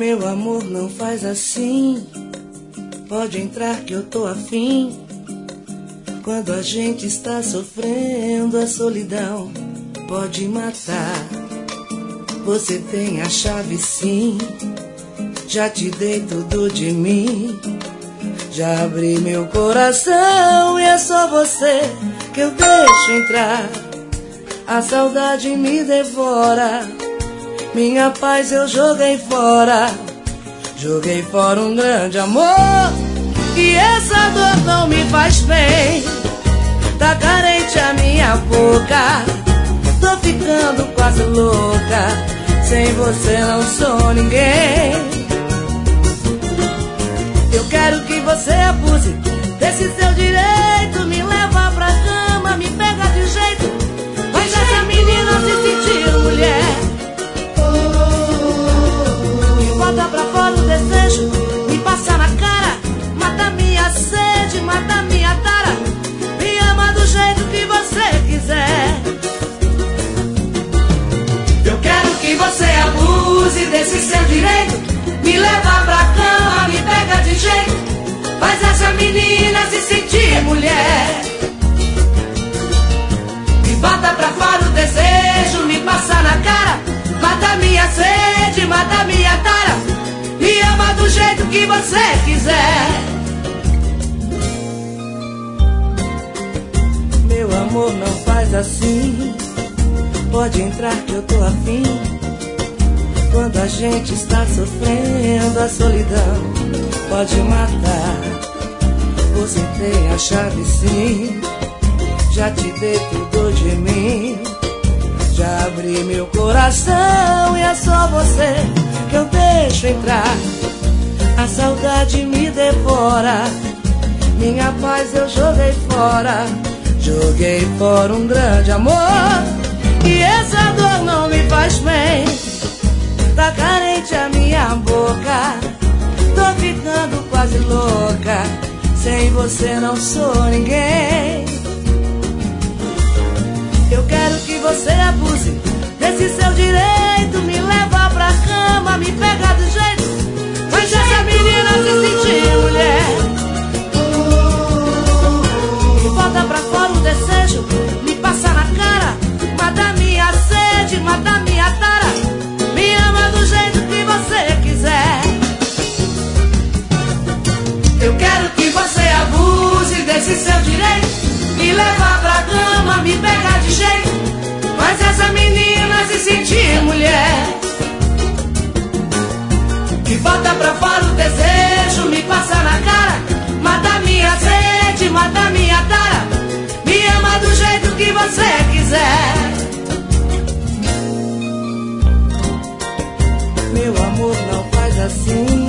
Meu amor, não faz assim. Pode entrar que eu tô afim. Quando a gente está sofrendo, a solidão pode matar. Você tem a chave sim. Já te dei tudo de mim. Já abri meu coração e é só você que eu deixo entrar. A saudade me devora. Minha paz eu joguei fora. Joguei fora um grande amor. E essa dor não me faz bem. Tá carente a minha boca. Tô ficando quase louca. Sem você não sou ninguém. Eu quero que você abuse desse seu direito. Me leva pra cama, me pega de jeito. Faz essa menina se sentir mulher. Me bota pra fora o desejo. Me passa na cara. Mata minha sede, mata minha tara. Me ama do jeito que você quiser. Eu quero que você abuse desse seu direito. Me leva pra cama, me pega de jeito. Faz essa menina se sentir mulher. Me bota pra fora o desejo. Me passa na cara. Mata minha sede, mata minha tara. Me ama do jeito que você quiser. Meu amor, não faz assim. Pode entrar que eu tô afim. Quando a gente está sofrendo, a solidão pode matar. Você tem a chave sim. Já te dei tudo de mim. Já abri meu coração e é só você que eu deixo entrar. A saudade me devora. Minha paz eu joguei fora. Joguei fora um grande amor. E essa dor não me faz bem. Tá carente a minha boca. Tô ficando quase louca. Sem você não sou ninguém. Eu quero que você abuse desse seu direito. Me leva pra cama, me pega do jeito. Faz essa menina se sentir mulher. Me bota pra fora o desejo. Me passa na cara. Mata minha sede, mata minha tara. Me ama do jeito que você quiser. Eu quero que você abuse desse seu direito. Me leva pra cama, me pega de jeito. Faz essa menina se sentir mulher. Me bota pra fora o desejo. Me passa na cara. Mata minha sede, mata minha tara. Me ama do jeito que você quiser. Meu amor, não faz assim.